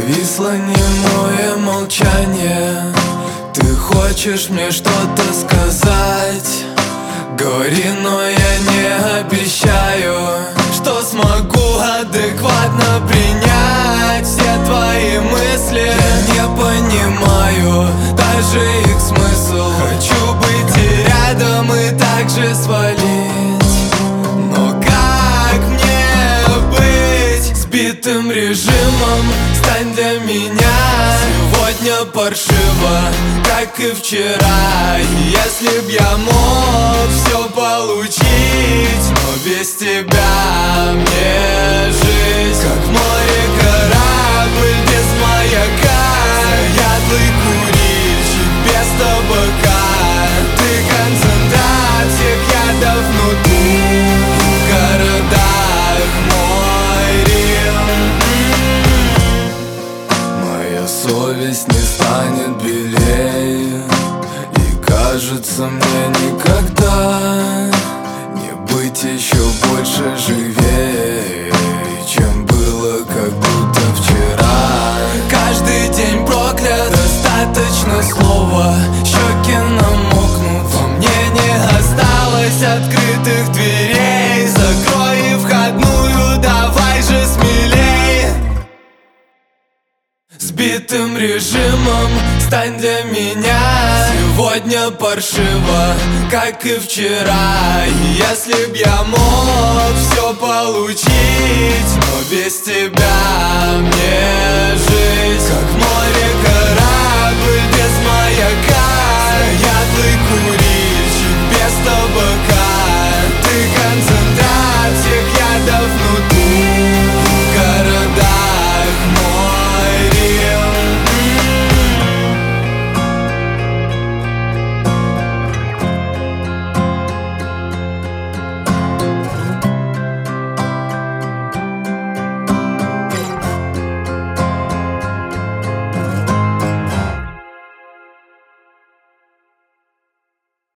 Повисло немое молчание. Ты хочешь мне что-то сказать? Говори, но я не обещаю, что смогу адекватно принять все твои мысли. Я не понимаю даже их смысл. Хочу быть и рядом, и также свалить. Но как мне быть? Сбитым режимом стань для меня сегодня паршиво, как и вчера. И если б я мог все получить, но без тебя мне жизнь как в море корабль без маяка. Заядлый курильщик без табака. Ты концентрат всех ядов внутри. В городах мой Рим. Моя совесть не станет белее, и кажется мне никогда не быть еще больше живее, чем было как будто вчера. Каждый день проклят, достаточно слова. Щеки намокнут, во мне не осталось открытых дверей. Закрой входную, давай же смелей. Сбитым режимом стань для меня сегодня паршиво, как и вчера. И если б я мог все получить, но без тебя мне